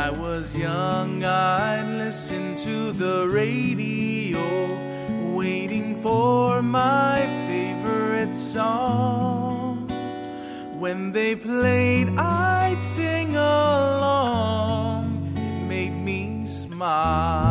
I was young, I'd listen to the radio, waiting for my favorite song. When they played, I'd sing along. It made me smile.